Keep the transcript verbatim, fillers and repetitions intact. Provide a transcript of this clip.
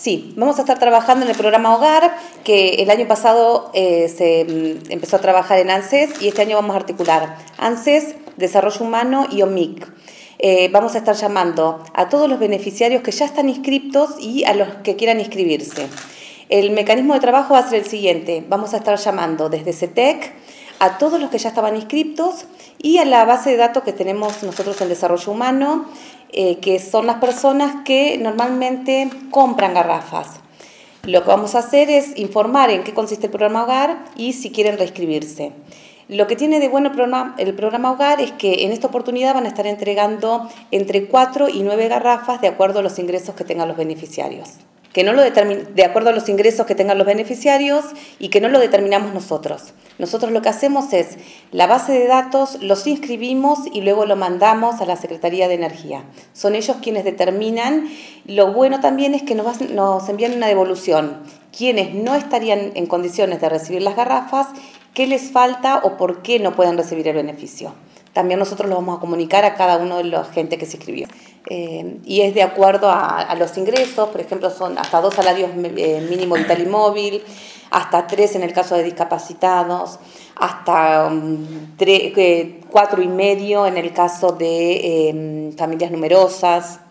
Sí, vamos a estar trabajando en el programa Hogar, que el año pasado eh, se mm, empezó a trabajar en ANSES y este año vamos a articular ANSES, Desarrollo Humano y O M I C. Eh, vamos a estar llamando a todos los beneficiarios que ya están inscriptos y a los que quieran inscribirse. El mecanismo de trabajo va a ser el siguiente: vamos a estar llamando desde CETEC a todos los que ya estaban inscriptos y a la base de datos que tenemos nosotros en Desarrollo Humano, eh, que son las personas que normalmente compran garrafas. Lo que vamos a hacer es informar en qué consiste el programa Hogar y si quieren reinscribirse. Lo que tiene de bueno el programa, el programa Hogar es que en esta oportunidad van a estar entregando entre cuatro y nueve garrafas de acuerdo a los ingresos que tengan los beneficiarios. Que no lo determin- de acuerdo a los ingresos que tengan los beneficiarios y que no lo determinamos nosotros. Nosotros lo que hacemos es la base de datos, los inscribimos y luego lo mandamos a la Secretaría de Energía. Son ellos quienes determinan. Lo bueno también es que nos, vas, nos envían una devolución. Quienes no estarían en condiciones de recibir las garrafas, qué les falta o por qué no pueden recibir el beneficio. También nosotros lo vamos a comunicar a cada uno de la gente que se inscribió. Eh, y es de acuerdo a, a los ingresos, por ejemplo, son hasta dos salarios eh, mínimo vital y móvil, hasta tres en el caso de discapacitados, hasta um, tres, eh, cuatro y medio en el caso de eh, familias numerosas.